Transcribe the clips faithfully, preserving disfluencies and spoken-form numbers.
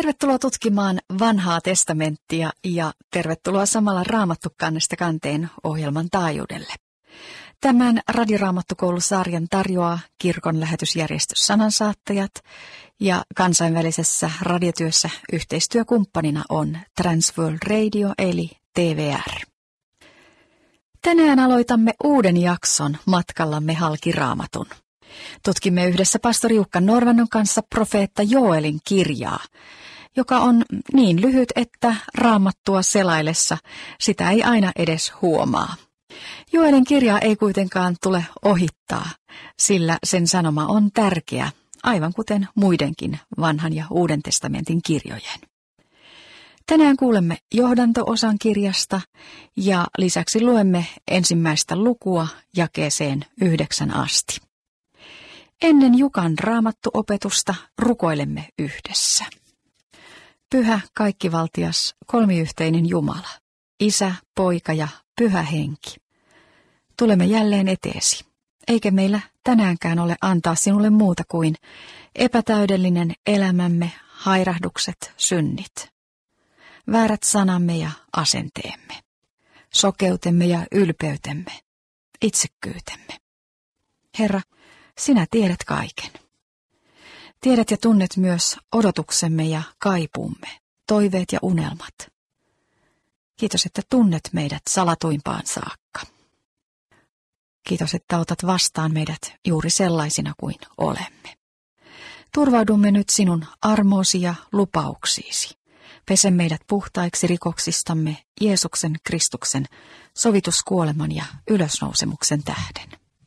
Tervetuloa tutkimaan vanhaa testamenttia ja tervetuloa samalla Raamattu kannesta kanteen ohjelman taajuudelle. Tämän Radioraamattukoulusarjan tarjoaa kirkon lähetysjärjestö Sanansaattajat ja kansainvälisessä radiotyössä yhteistyökumppanina on Transworld Radio eli T V R. Tänään aloitamme uuden jakson matkallamme halki Raamatun. Tutkimme yhdessä pastori Jukka Norvannon kanssa profeetta Joelin kirjaa, joka on niin lyhyt, että Raamattua selaillessa sitä ei aina edes huomaa. Joelin kirjaa ei kuitenkaan tule ohittaa, sillä sen sanoma on tärkeä, aivan kuten muidenkin vanhan ja uuden testamentin kirjojen. Tänään kuulemme johdanto-osan kirjasta ja lisäksi luemme ensimmäistä lukua jakeeseen yhdeksän asti. Ennen Jukan raamattuopetusta rukoilemme yhdessä. Pyhä, kaikkivaltias, kolmiyhteinen Jumala, Isä, Poika ja Pyhä Henki. Tulemme jälleen eteesi, eikä meillä tänäänkään ole antaa sinulle muuta kuin epätäydellinen elämämme, hairahdukset, synnit, väärät sanamme ja asenteemme, sokeutemme ja ylpeytemme, itsekkyytemme. Herra, sinä tiedät kaiken. Tiedät ja tunnet myös odotuksemme ja kaipuumme, toiveet ja unelmat. Kiitos, että tunnet meidät salatuimpaan saakka. Kiitos, että otat vastaan meidät juuri sellaisina kuin olemme. Turvaudumme nyt sinun armoosi ja lupauksiisi. Pese meidät puhtaiksi rikoksistamme Jeesuksen Kristuksen sovituskuoleman ja ylösnousemuksen tähden.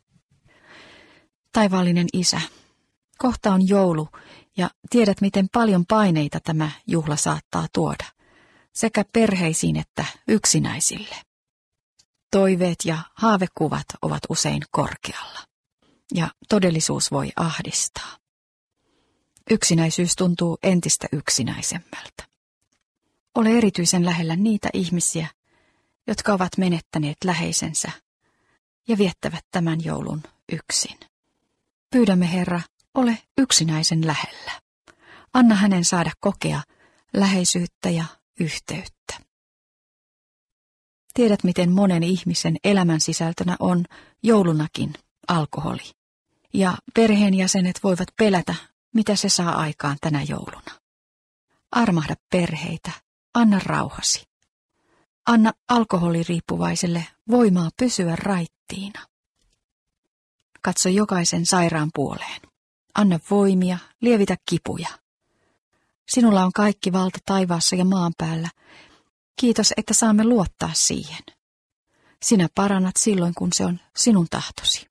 Taivaallinen Isä, kohta on joulu ja tiedät, miten paljon paineita tämä juhla saattaa tuoda, sekä perheisiin että yksinäisille. Toiveet ja haavekuvat ovat usein korkealla, ja todellisuus voi ahdistaa. Yksinäisyys tuntuu entistä yksinäisemmältä. Ole erityisen lähellä niitä ihmisiä, jotka ovat menettäneet läheisensä ja viettävät tämän joulun yksin. Pyydämme, Herra, ole yksinäisen lähellä. Anna hänen saada kokea läheisyyttä ja yhteyttä. Tiedät, miten monen ihmisen elämän sisältönä on joulunakin alkoholi. Ja perheenjäsenet voivat pelätä, mitä se saa aikaan tänä jouluna. Armahda perheitä, anna rauhasi. Anna alkoholiriippuvaiselle voimaa pysyä raittiina. Katso jokaisen sairaan puoleen. Anna voimia, lievitä kipuja. Sinulla on kaikki valta taivaassa ja maan päällä. Kiitos, että saamme luottaa siihen. Sinä parannat silloin, kun se on sinun tahtosi.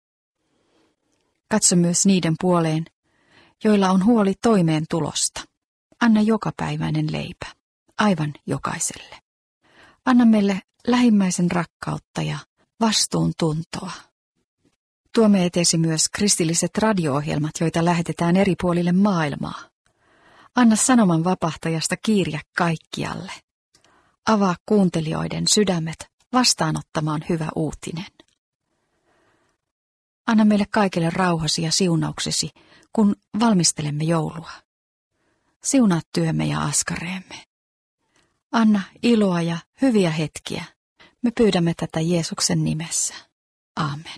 Katso myös niiden puoleen, joilla on huoli toimeentulosta. Anna jokapäiväinen leipä, aivan jokaiselle. Anna meille lähimmäisen rakkautta ja vastuuntuntoa. Tuomme eteesi myös kristilliset radio-ohjelmat, joita lähetetään eri puolille maailmaa. Anna sanoman vapahtajasta kiiriä kaikkialle. Avaa kuuntelijoiden sydämet vastaanottamaan hyvä uutinen. Anna meille kaikille rauhasi ja siunauksesi, kun valmistelemme joulua. Siunaa työmme ja askareemme. Anna iloa ja hyviä hetkiä. Me pyydämme tätä Jeesuksen nimessä. Aamen.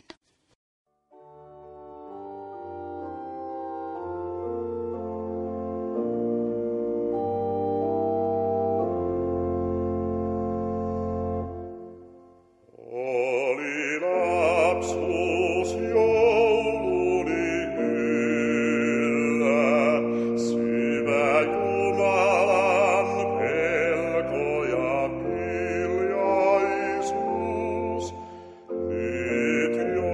Hiljaisuus, nyt jo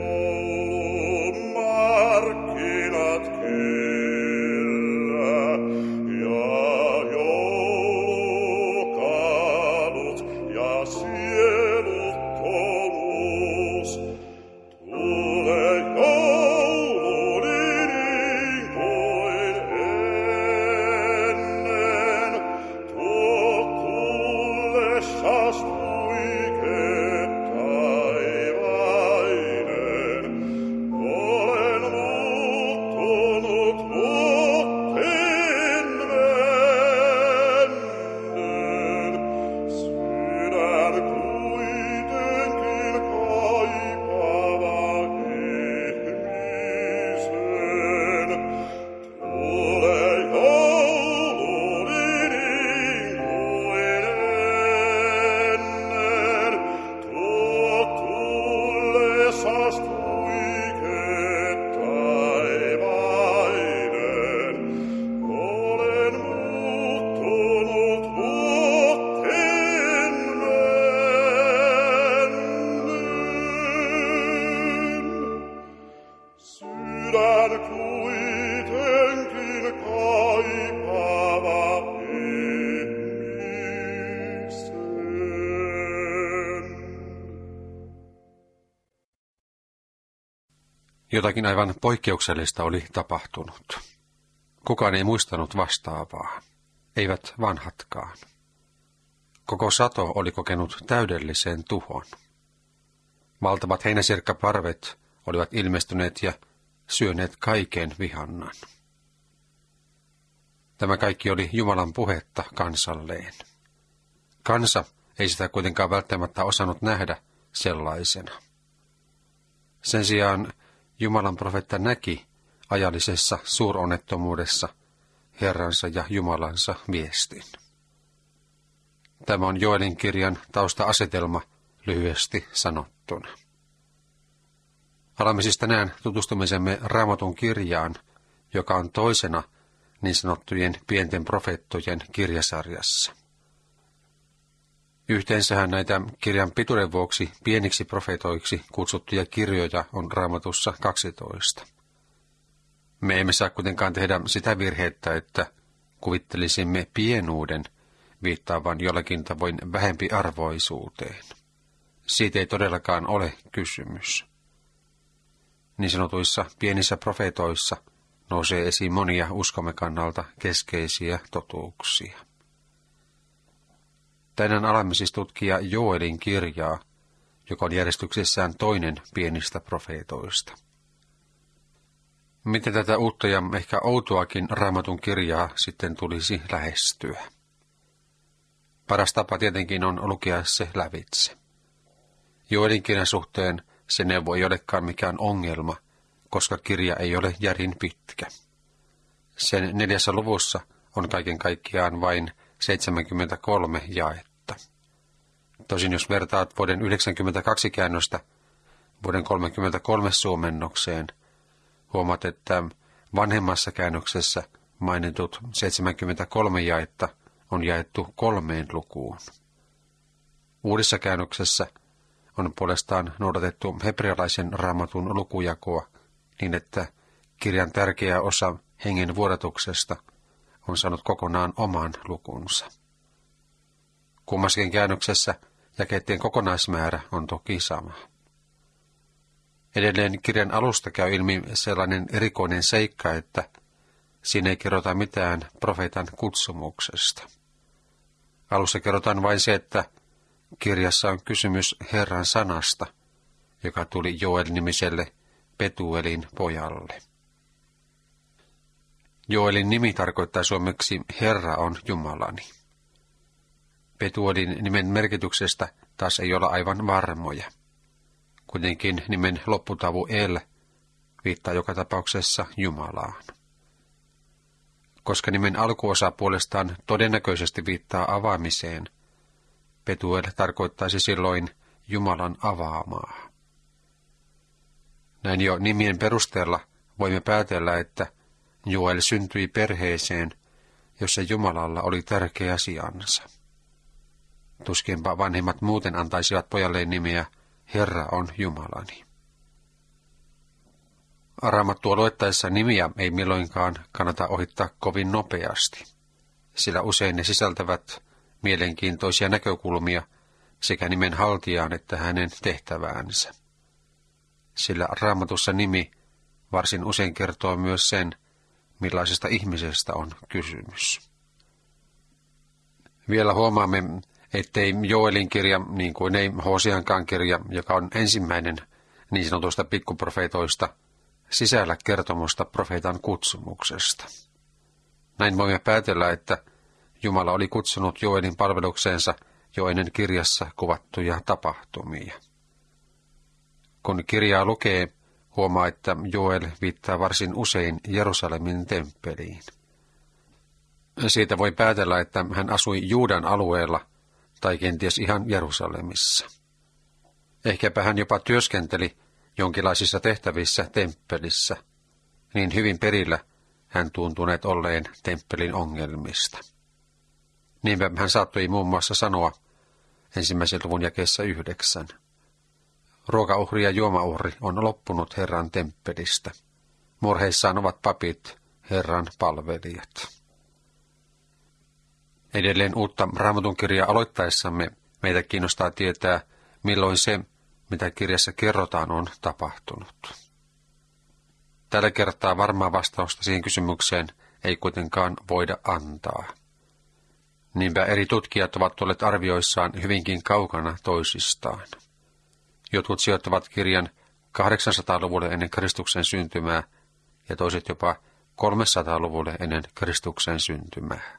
sydän kuitenkin kaipava ihmisen. Jotakin aivan poikkeuksellista oli tapahtunut. Kukaan ei muistanut vastaavaa, eivät vanhatkaan. Koko sato oli kokenut täydellisen tuhon. Valtavat heinäsirkkaparvet olivat ilmestyneet ja syöneet kaiken vihannan. Tämä kaikki oli Jumalan puhetta kansalleen. Kansa ei sitä kuitenkaan välttämättä osannut nähdä sellaisena. Sen sijaan Jumalan profeetta näki ajallisessa suuronnettomuudessa Herransa ja Jumalansa viestin. Tämä on Joelin kirjan tausta-asetelma lyhyesti sanottuna. Alamme siis tänään tutustumisemme Raamatun kirjaan, joka on toisena niin sanottujen pienten profeettojen kirjasarjassa. Yhteensähän näitä kirjan pituuden vuoksi pieniksi profeetoiksi kutsuttuja kirjoja on Raamatussa kaksitoista. Me emme saa kuitenkaan tehdä sitä virhettä, että kuvittelisimme pienuuden viittaavan jollakin tavoin vähempiarvoisuuteen. Siitä ei todellakaan ole kysymys. Niin sanotuissa pienissä profeetoissa nousee esiin monia uskomme kannalta keskeisiä totuuksia. Tänään alamme siis tutkia Joelin kirjaa, joka on järjestyksessään toinen pienistä profeetoista. Miten tätä uutta ja ehkä outoakin Raamatun kirjaa sitten tulisi lähestyä? Paras tapa tietenkin on lukea se lävitse. Joelin kirjan suhteen se neuvo ei olekaan mikään ongelma, koska kirja ei ole järin pitkä. Sen neljässä luvussa on kaiken kaikkiaan vain seitsemänkymmentäkolme jaetta. Tosin jos vertaat vuoden yhdeksänkymmentäkaksi käännöstä vuoden kolmekymmentäkolme suomennokseen, huomaat, että vanhemmassa käännöksessä mainitut seitsemänkymmentäkolme jaetta on jaettu kolmeen lukuun. Uudessa käännöksessä on puolestaan noudatettu hebrealaisen raamatun lukujakoa niin, että kirjan tärkeä osa hengen vuodatuksesta on saanut kokonaan oman lukunsa. Kummassakin käännöksessä jakeiden kokonaismäärä on toki sama. Edelleen kirjan alusta käy ilmi sellainen erikoinen seikka, että siinä ei kerrota mitään profeetan kutsumuksesta. Alussa kerrotaan vain se, että kirjassa on kysymys Herran sanasta, joka tuli Joel-nimiselle Petuelin pojalle. Joelin nimi tarkoittaa suomeksi Herra on Jumalani. Petuelin nimen merkityksestä taas ei olla aivan varmoja. Kuitenkin nimen lopputavu El viittaa joka tapauksessa Jumalaan. Koska nimen alkuosa puolestaan todennäköisesti viittaa avaamiseen, Petuel tarkoittaisi silloin Jumalan avaamaa. Näin jo nimien perusteella voimme päätellä, että Joel syntyi perheeseen, jossa Jumalalla oli tärkeä sijansa. Tuskinpa vanhemmat muuten antaisivat pojalleen nimiä Herra on Jumalani. Raamattua luettaessa nimiä ei milloinkaan kannata ohittaa kovin nopeasti, sillä usein ne sisältävät mielenkiintoisia näkökulmia sekä nimen haltijaan että hänen tehtäväänsä. Sillä Raamatussa nimi varsin usein kertoo myös sen, millaisesta ihmisestä on kysymys. Vielä huomaamme, ettei Joelin kirja, niin kuin ei Hoseankaan kirja, joka on ensimmäinen niin sanotusta pikkuprofeetoista, sisällä kertomusta profeetan kutsumuksesta. Näin voimme päätellä, että Jumala oli kutsunut Joelin palvelukseensa jo ennen kirjassa kuvattuja tapahtumia. Kun kirjaa lukee, huomaa, että Joel viittaa varsin usein Jerusalemin temppeliin. Siitä voi päätellä, että hän asui Juudan alueella tai kenties ihan Jerusalemissa. Ehkäpä hän jopa työskenteli jonkinlaisissa tehtävissä temppelissä, niin hyvin perillä hän tuntuneet olleen temppelin ongelmista. Niinpä hän saattoi muun muassa sanoa ensimmäisen luvun jakeessa yhdeksän. Ruokauhri ja juomauhri on loppunut Herran temppelistä. Murheissaan ovat papit, Herran palvelijat. Edelleen uutta Raamatun kirjaa aloittaessamme meitä kiinnostaa tietää, milloin se, mitä kirjassa kerrotaan, on tapahtunut. Tällä kertaa varmaa vastausta siihen kysymykseen ei kuitenkaan voida antaa. Niinpä eri tutkijat ovat olleet arvioissaan hyvinkin kaukana toisistaan. Jotkut sijoittavat kirjan kahdeksansataaluvulle ennen Kristuksen syntymää ja toiset jopa kolmesataaluvulle ennen Kristuksen syntymää.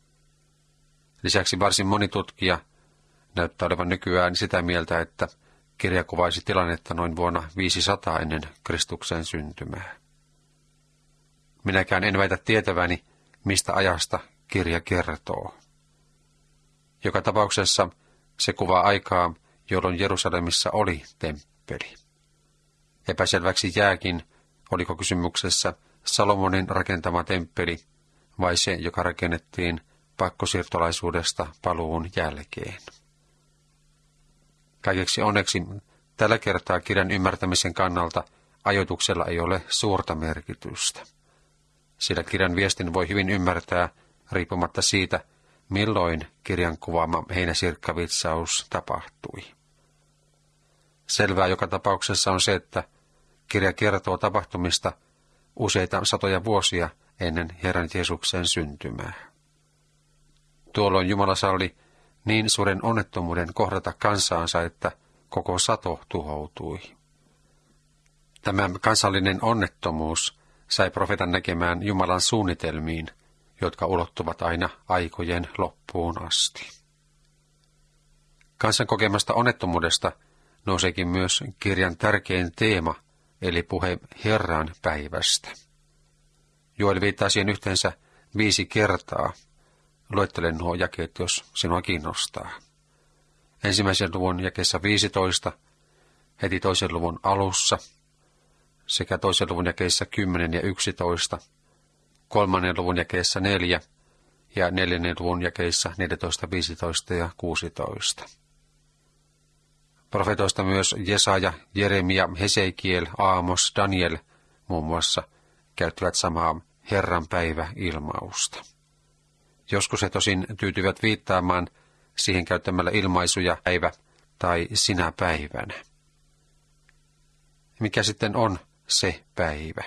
Lisäksi varsin moni tutkija näyttää olevan nykyään sitä mieltä, että kirja kuvaisi tilannetta noin vuonna viisisataa ennen Kristuksen syntymää. Minäkään en väitä tietäväni, mistä ajasta kirja kertoo. Joka tapauksessa se kuvaa aikaa, jolloin Jerusalemissa oli temppeli. Epäselväksi jääkin, oliko kysymyksessä Salomonin rakentama temppeli vai se, joka rakennettiin pakkosiirtolaisuudesta paluun jälkeen. Kaikeksi onneksi tällä kertaa kirjan ymmärtämisen kannalta ajoituksella ei ole suurta merkitystä, sillä kirjan viestin voi hyvin ymmärtää riippumatta siitä, milloin kirjan kuvaama heinäsirkkavitsaus tapahtui. Selvää joka tapauksessa on se, että kirja kertoo tapahtumista useita satoja vuosia ennen Herran Jeesuksen syntymää. Tuolloin Jumala salli niin suuren onnettomuuden kohdata kansaansa, että koko sato tuhoutui. Tämä kansallinen onnettomuus sai profeetan näkemään Jumalan suunnitelmiin, jotka ulottuvat aina aikojen loppuun asti. Kansan kokemasta onnettomuudesta nouseekin myös kirjan tärkein teema, eli puhe Herran päivästä. Joel viittaa siihen yhteensä viisi kertaa. Luettelen nuo jakeet, jos sinua kiinnostaa. Ensimmäisen luvun jakeessa viisitoista, heti toisen luvun alussa, sekä toisen luvun jakeissa kymmenen ja yksitoista, kolmannen luvun jakeessa neljä ja neljännen luvun jakeissa neljätoista, viisitoista ja kuusitoista. Profetoista myös Jesaja, Jeremia, Hesekiel, Aamos, Daniel muun muassa käyttivät samaa Herran päivä-ilmausta. Joskus he tosin tyytyvät viittaamaan siihen käyttämällä ilmaisuja päivä tai sinä päivänä. Mikä sitten on se päivä?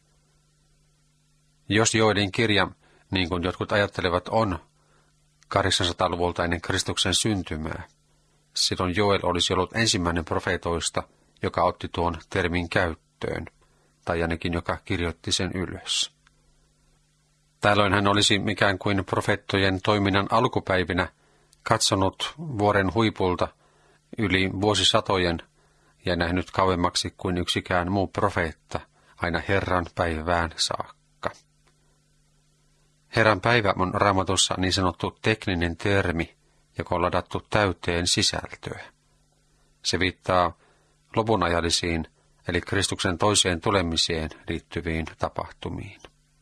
Jos Joelin kirja, niin kuin jotkut ajattelevat, on kahdeksansataaluvulta ennen Kristuksen syntymää, silloin Joel olisi ollut ensimmäinen profeetoista, joka otti tuon termin käyttöön, tai ainakin joka kirjoitti sen ylös. Tällöin hän olisi ikään kuin profeettojen toiminnan alkupäivinä katsonut vuoren huipulta yli vuosisatojen ja nähnyt kauemmaksi kuin yksikään muu profeetta aina Herran päivään saakka. Herran päivä on Raamatussa niin sanottu tekninen termi, joka on ladattu täyteen sisältöä. Se viittaa lopunajallisiin, eli Kristuksen toiseen tulemiseen liittyviin tapahtumiin.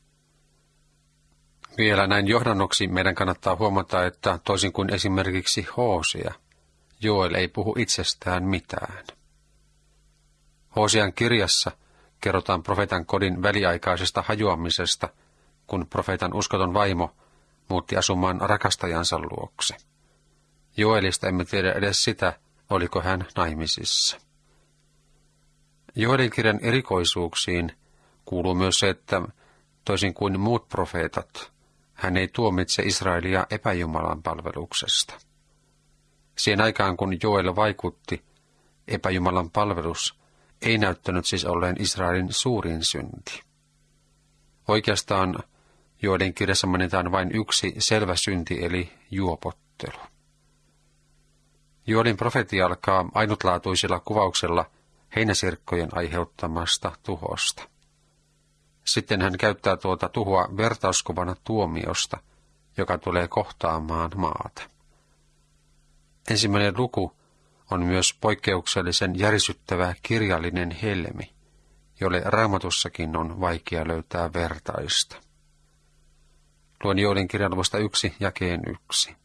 Vielä näin johdannoksi meidän kannattaa huomata, että toisin kuin esimerkiksi Hosea, Joel ei puhu itsestään mitään. Hosean kirjassa kerrotaan profeetan kodin väliaikaisesta hajoamisesta, kun profeetan uskoton vaimo muutti asumaan rakastajansa luokse. Joelista emme tiedä edes sitä, oliko hän naimisissa. Joelin kirjan erikoisuuksiin kuuluu myös se, että toisin kuin muut profeetat, hän ei tuomitse Israelia epäjumalan palveluksesta. Siihen aikaan, kun Joel vaikutti, epäjumalan palvelus ei näyttänyt siis olleen Israelin suurin synti. Oikeastaan Joelin kirjassa mainitaan vain yksi selvä synti, eli juopottelu. Joelin profetia alkaa ainutlaatuisella kuvauksella heinäsirkkojen aiheuttamasta tuhosta. Sitten hän käyttää tuota tuhoa vertauskuvana tuomiosta, joka tulee kohtaamaan maata. Ensimmäinen luku on myös poikkeuksellisen järisyttävä kirjallinen helmi, jolle Raamatussakin on vaikea löytää vertaista. Luen Joelin kirjan luvusta yksi jakeen yksi.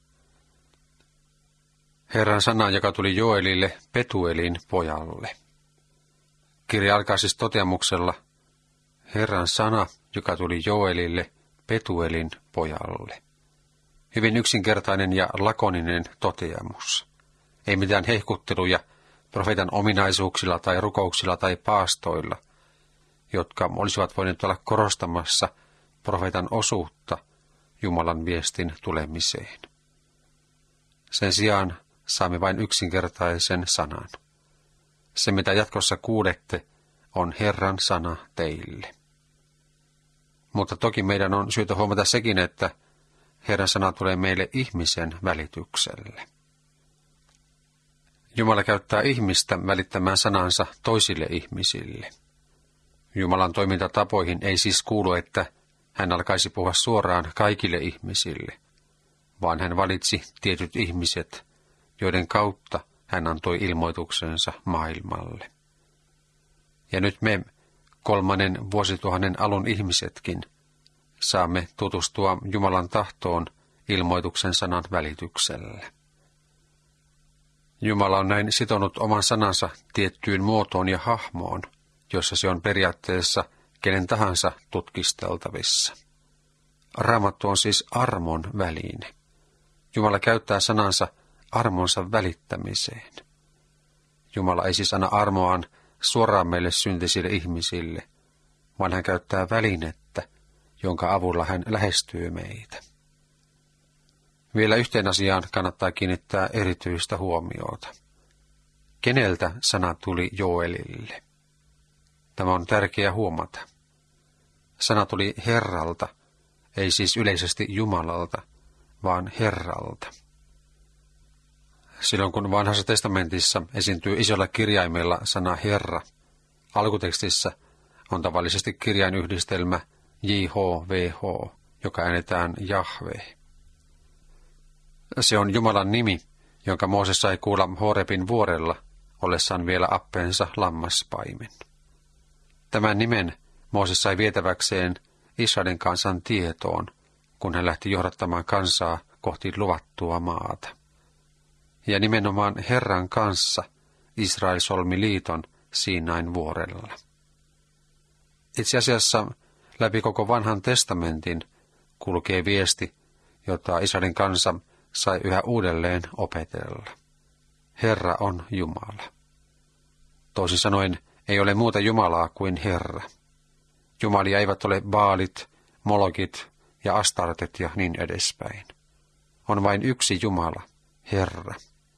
Herran sana, joka tuli Joelille Petuelin pojalle. Kirja alkaa siis toteamuksella, Herran sana, joka tuli Joelille, Petuelin pojalle. Hyvin yksinkertainen ja lakoninen toteamus. Ei mitään hehkutteluja profeetan ominaisuuksilla tai rukouksilla tai paastoilla, jotka olisivat voineet olla korostamassa profeetan osuutta Jumalan viestin tulemiseen. Sen sijaan saamme vain yksinkertaisen sanan. Se, mitä jatkossa kuulette, on Herran sana teille. Mutta toki meidän on syytä huomata sekin, että Herran sana tulee meille ihmisen välitykselle. Jumala käyttää ihmistä välittämään sanansa toisille ihmisille. Jumalan toimintatapoihin ei siis kuulu, että hän alkaisi puhua suoraan kaikille ihmisille, vaan hän valitsi tietyt ihmiset, joiden kautta hän antoi ilmoituksensa maailmalle. Ja nyt me, kolmannen vuosituhannen alun ihmisetkin, saamme tutustua Jumalan tahtoon ilmoituksen sanan välityksellä. Jumala on näin sitonut oman sanansa tiettyyn muotoon ja hahmoon, jossa se on periaatteessa kenen tahansa tutkisteltavissa. Raamattu on siis armon väline. Jumala käyttää sanansa armonsa välittämiseen. Jumala ei siis anna armoaan suoraan meille syntisille ihmisille, vaan hän käyttää välinettä, jonka avulla hän lähestyy meitä. Vielä yhteen asiaan kannattaa kiinnittää erityistä huomiota. Keneltä sana tuli Joelille? Tämä on tärkeää huomata. Sana tuli Herralta, ei siis yleisesti Jumalalta, vaan Herralta. Silloin kun Vanhassa testamentissa esiintyy isolla kirjaimella sana Herra, alkutekstissä on tavallisesti kirjainyhdistelmä J H V H, joka äänetään Jahve. Se on Jumalan nimi, jonka Mooses sai kuulla Horebin vuorella, ollessaan vielä appeensa lammaspaimen. Tämän nimen Mooses sai vietäväkseen Israelin kansan tietoon, kun hän lähti johdattamaan kansaa kohti luvattua maata. Ja nimenomaan Herran kanssa Israel solmi liiton Siinain vuorella. Itse asiassa läpi koko vanhan testamentin kulkee viesti, jota Israelin kansa sai yhä uudelleen opetella. Herra on Jumala. Toisin sanoen, ei ole muuta Jumalaa kuin Herra. Jumalia eivät ole Baalit, Molokit ja Astartet ja niin edespäin. On vain yksi Jumala, Herra.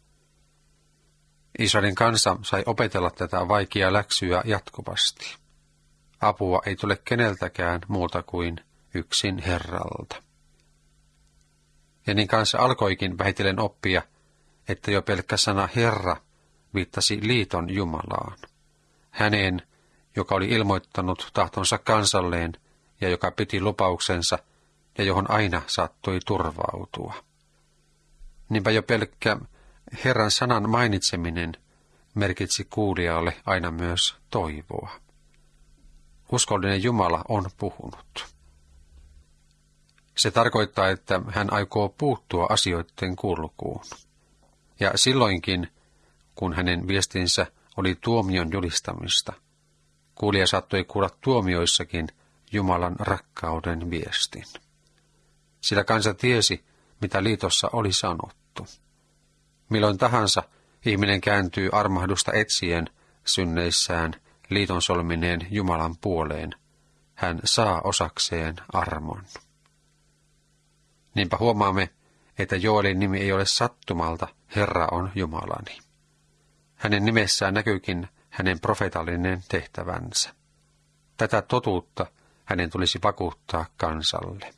Israelin kansa sai opetella tätä vaikeaa läksyä jatkuvasti. Apua ei tule keneltäkään muuta kuin yksin Herralta. Ja niin kansa alkoikin vähitellen oppia, että jo pelkkä sana Herra viittasi liiton Jumalaan. Häneen, joka oli ilmoittanut tahtonsa kansalleen ja joka piti lupauksensa ja johon aina saattoi turvautua. Niinpä jo pelkkä Herran sanan mainitseminen merkitsi kuulijalle aina myös toivoa. Uskollinen Jumala on puhunut. Se tarkoittaa, että hän aikoo puuttua asioiden kulkuun. Ja silloinkin, kun hänen viestinsä oli tuomion julistamista, kuulija saattoi kuulla tuomioissakin Jumalan rakkauden viestin. Sillä kansa tiesi, mitä liitossa oli sanottu. Milloin tahansa ihminen kääntyy armahdusta etsien synneissään liiton solmineen Jumalan puoleen, hän saa osakseen armon. Niinpä huomaamme, että Joelin nimi ei ole sattumalta, Herra on Jumalani. Hänen nimessään näkyykin hänen profeetallinen tehtävänsä. Tätä totuutta hänen tulisi vakuuttaa kansalle.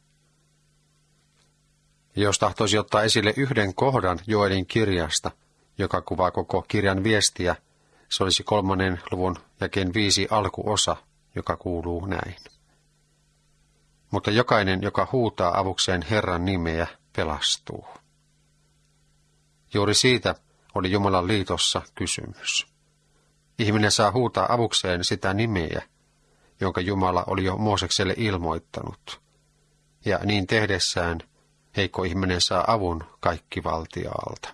Jos tahtoisi ottaa esille yhden kohdan Joelin kirjasta, joka kuvaa koko kirjan viestiä, se olisi kolmannen luvun jakeen viisi alkuosa, joka kuuluu näin. Mutta jokainen, joka huutaa avukseen Herran nimeä, pelastuu. Juuri siitä oli Jumalan liitossa kysymys. Ihminen saa huutaa avukseen sitä nimeä, jonka Jumala oli jo Moosekselle ilmoittanut. Ja niin tehdessään heikko ihminen saa avun kaikkivaltiaalta.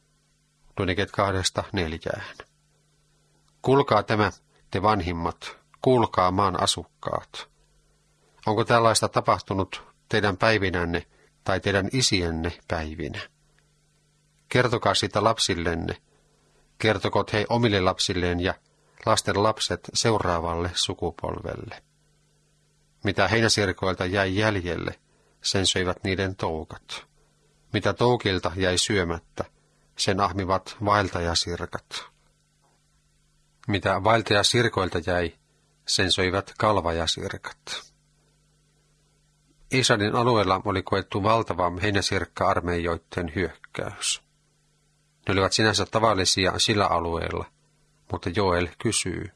Luen jakeet kahdesta neljään. Kuulkaa tämä, te vanhimmat, kuulkaa maan asukkaat. Onko tällaista tapahtunut teidän päivinänne tai teidän isienne päivinä? Kertokaa sitä lapsillenne, kertokot he omille lapsilleen ja lasten lapset seuraavalle sukupolvelle. Mitä heinäsirkoilta jäi jäljelle, sen söivät niiden toukat. Mitä toukilta jäi syömättä, sen ahmivat vaeltajasirkat. Mitä vaeltajasirkoilta jäi, sen söivät kalvajasirkat. Israelin alueella oli koettu valtava heinäsirkka-armeijoiden hyökkäys. Ne olivat sinänsä tavallisia sillä alueella, mutta Joel kysyy.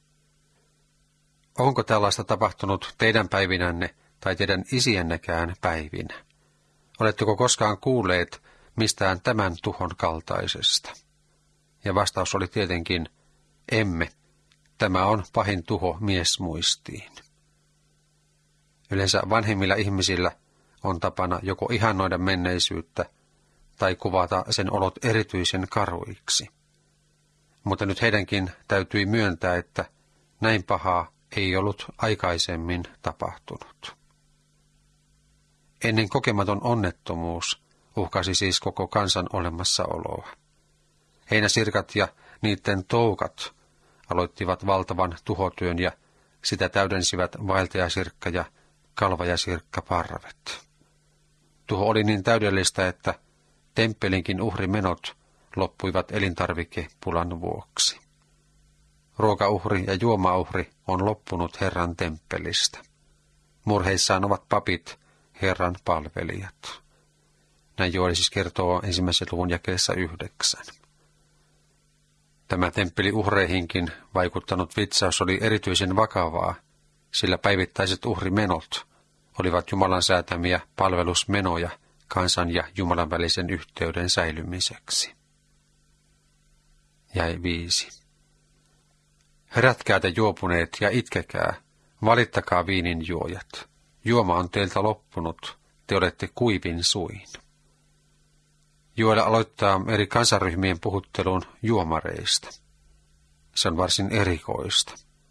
Onko tällaista tapahtunut teidän päivinänne tai teidän isiennekään päivinä? Oletteko koskaan kuulleet mistään tämän tuhon kaltaisesta? Ja vastaus oli tietenkin, emme. Tämä on pahin tuho miesmuistiin. Yleensä vanhemmilla ihmisillä on tapana joko ihannoida menneisyyttä tai kuvata sen olot erityisen karuiksi. Mutta nyt heidänkin täytyi myöntää, että näin pahaa ei ollut aikaisemmin tapahtunut. Ennen kokematon onnettomuus uhkasi siis koko kansan olemassaoloa. Heinäsirkat ja niiden toukat aloittivat valtavan tuhotyön ja sitä täydensivät vaeltajasirkka ja kalvajasirkkaparvet. Tuho oli niin täydellistä, että temppelinkin uhrimenot loppuivat elintarvikepulan vuoksi. Ruokauhri ja juomauhri on loppunut Herran temppelistä. Murheissaan ovat papit, Herran palvelijat. Näin Joel siis kertoo ensimmäisen luvun jakeessa yhdeksän. Tämä temppeliuhreihinkin vaikuttanut vitsaus oli erityisen vakavaa, sillä päivittäiset uhrimenot olivat Jumalan säätämiä palvelusmenoja kansan ja Jumalan välisen yhteyden säilymiseksi. Jäi viisi. Herätkää te juopuneet ja itkekää, valittakaa viinin juojat. Juoma on teiltä loppunut, te olette kuivin suin. Joel aloittaa eri kansanryhmien puhuttelun juomareista. Se on varsin erikoista.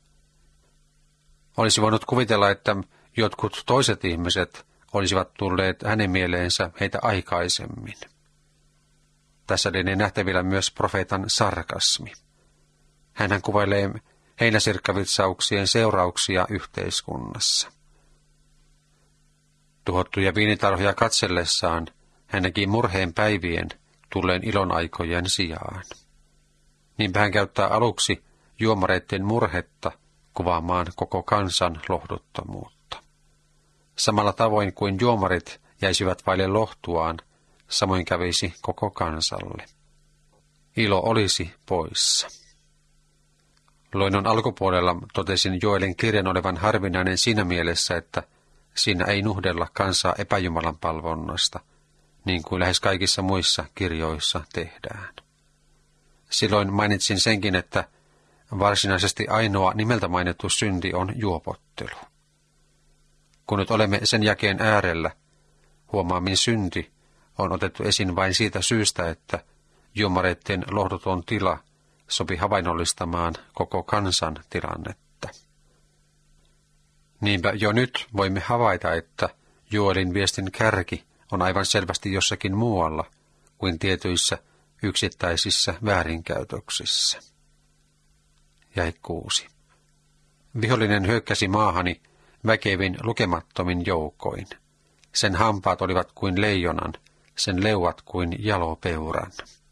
Olisi voinut kuvitella, että jotkut toiset ihmiset olisivat tulleet hänen mieleensä heitä aikaisemmin. Tässä lienee nähtävillä myös profeetan sarkasmi. Hänhän kuvailee heinäsirkkavitsauksien seurauksia yhteiskunnassa. Tuhottuja viinitarhoja katsellessaan hän näki murheen päivien tulleen ilonaikojen sijaan. Niinpä hän käyttää aluksi juomareiden murhetta kuvaamaan koko kansan lohduttomuutta. Samalla tavoin kuin juomarit jäisivät vaille lohtuaan, samoin kävisi koko kansalle. Ilo olisi poissa. Loinnon alkupuolella totesin Joelin kirjan olevan harvinainen siinä mielessä, että siinä ei nuhdella kansaa epäjumalan palvonnasta, niin kuin lähes kaikissa muissa kirjoissa tehdään. Silloin mainitsin senkin, että varsinaisesti ainoa nimeltä mainittu synti on juopottelu. Kun nyt olemme sen jakeen äärellä, huomaamin synti on otettu esiin vain siitä syystä, että juomareiden lohduton tila sopi havainnollistamaan koko kansan tilannetta. Niinpä jo nyt voimme havaita, että Joelin viestin kärki on aivan selvästi jossakin muualla kuin tietyissä yksittäisissä väärinkäytöksissä. Jäi kuusi. Vihollinen hyökkäsi maahani väkevin lukemattomin joukoin. Sen hampaat olivat kuin leijonan, sen leuat kuin jalopeuran.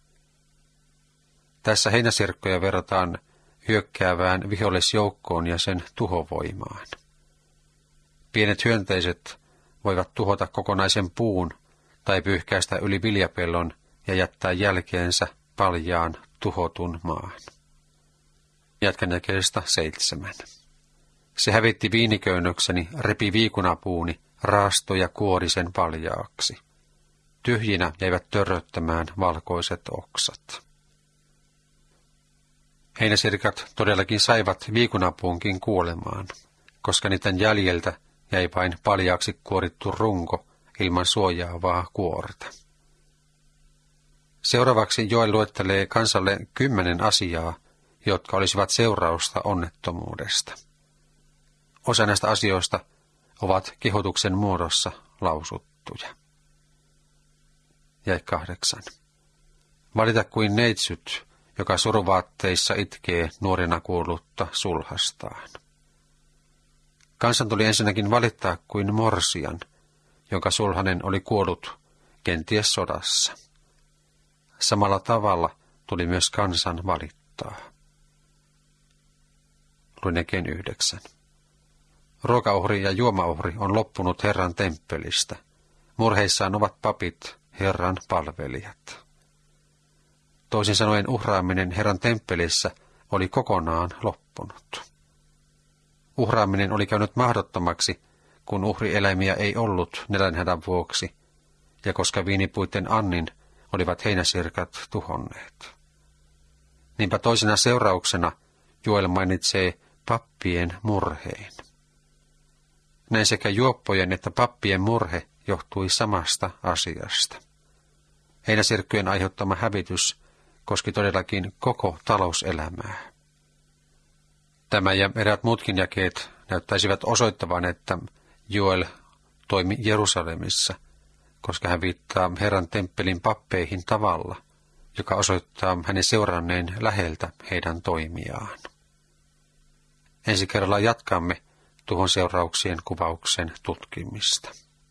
Tässä heinäsirkkoja verrataan hyökkäävään vihollisjoukkoon ja sen tuhovoimaan. Pienet hyönteiset voivat tuhota kokonaisen puun tai pyyhkäistä yli viljapellon ja jättää jälkeensä paljaan tuhotun maan. Jatkan jakeesta seitsemän. Se hävitti viiniköynnökseni, repi viikunapuuni, raastoi ja kuori sen paljaaksi. Tyhjinä jäivät törröttämään valkoiset oksat. Heinäsirkat todellakin saivat viikunapuunkin kuolemaan, koska niiden jäljeltä jäi vain paljaaksi kuorittu runko ilman suojaavaa kuorta. Seuraavaksi Joel luettelee kansalle kymmenen asiaa, jotka olisivat seurausta onnettomuudesta. osa näistä asioista ovat kehotuksen muodossa lausuttuja. Jäi kahdeksan. Valita kuin neitsyt, joka suruvaatteissa itkee nuorena kuollutta sulhastaan. Kansan tuli ensinnäkin valittaa kuin morsian, jonka sulhanen oli kuollut kenties sodassa. Samalla tavalla tuli myös kansan valittaa. Luin jälkeen yhdeksän. Ruokauhri ja juomauhri on loppunut Herran temppelistä. Murheissaan ovat papit, Herran palvelijat. Toisin sanoen uhraaminen Herran temppelissä oli kokonaan loppunut. Uhraaminen oli käynyt mahdottomaksi, kun uhrieläimiä ei ollut nälänhädän vuoksi, ja koska viinipuitten annin olivat heinäsirkat tuhonneet. Niinpä toisena seurauksena Joel mainitsee pappien murheen. Näin sekä juoppojen että pappien murhe johtui samasta asiasta. Heinäsirkkyjen aiheuttama hävitys koski todellakin koko talouselämää. Tämä ja eräät muutkin jakeet näyttäisivät osoittavan, että Joel toimi Jerusalemissa, koska hän viittaa Herran temppelin pappeihin tavalla, joka osoittaa hänen seuranneen läheltä heidän toimiaan. Ensi kerralla jatkamme tuhon seurauksien kuvauksen tutkimista.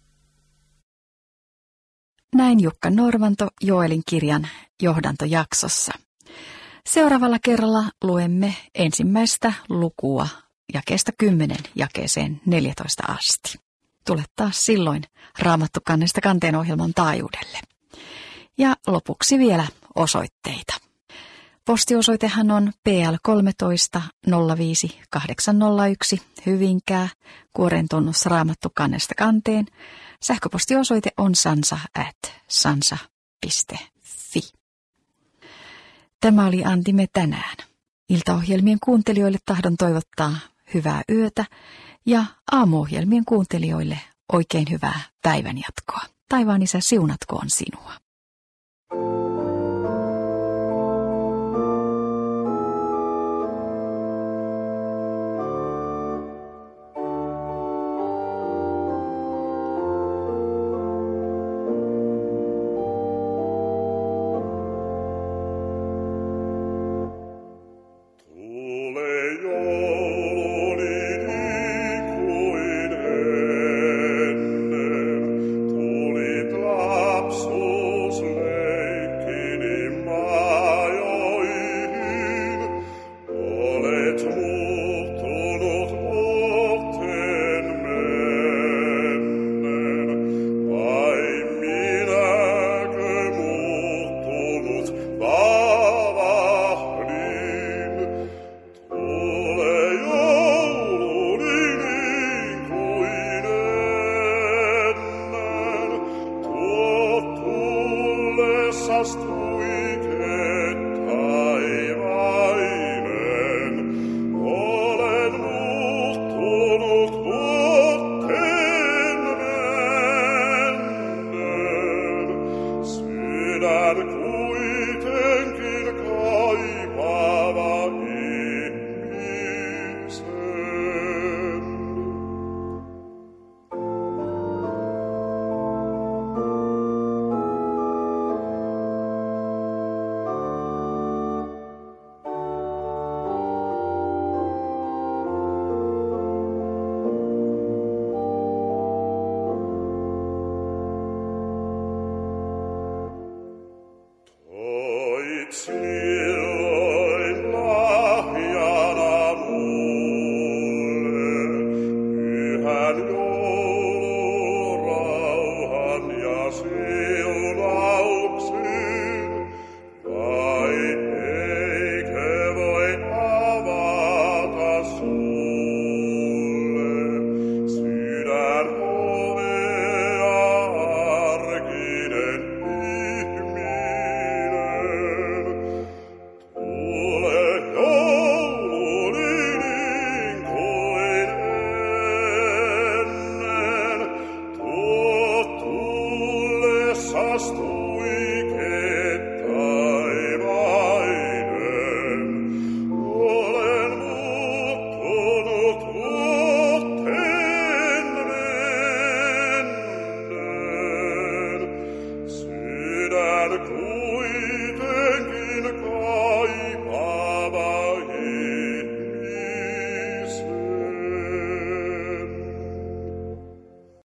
Näin Jukka Norvanto Joelin kirjan johdantojaksossa. Seuraavalla kerralla luemme ensimmäistä lukua jakeesta kymmenen jakeeseen neljätoista asti. Tule taas silloin Raamattu kannesta kanteen ohjelman taajuudelle. Ja lopuksi vielä osoitteita. Postiosoitehan on P L kolmetoista nolla viisi kahdeksan nolla yksi Hyvinkää, Kuoren tunnus Raamattu kannesta kanteen. Sähköpostiosoite on sansa at sansa piste fi. Tämä oli Antimme tänään. Iltaohjelmien kuuntelijoille tahdon toivottaa hyvää yötä ja aamuohjelmien kuuntelijoille oikein hyvää päivänjatkoa. Taivaan Isä siunatkoon sinua.